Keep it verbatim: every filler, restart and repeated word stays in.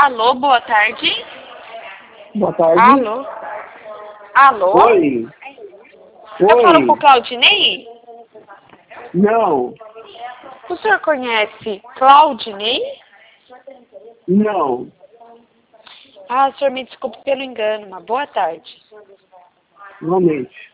Alô, boa tarde. Boa tarde. Alô? Alô? Oi. Eu Oi. falo com o Claudinei? Não. O senhor conhece Claudinei? Não. Ah, senhor, me desculpe pelo engano. Uma boa tarde. Realmente.